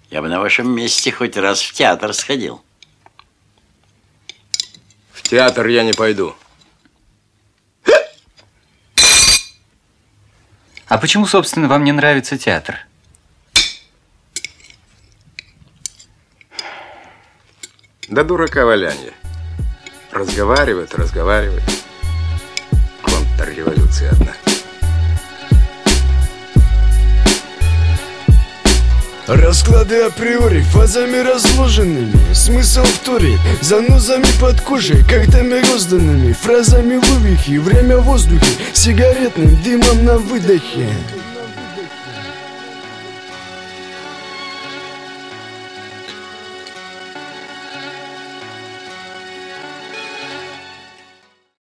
Я бы на вашем месте хоть раз в театр сходил. В театр я не пойду. А почему, собственно, вам не нравится театр? Да дурака валянье. Разговаривает. Контрреволюция одна. Расклады априори, фазами разложенными. Смысл в туре, занозами под кожей, когтями розданными, фразами в увихе, время в воздухе, сигаретным дымом на выдохе.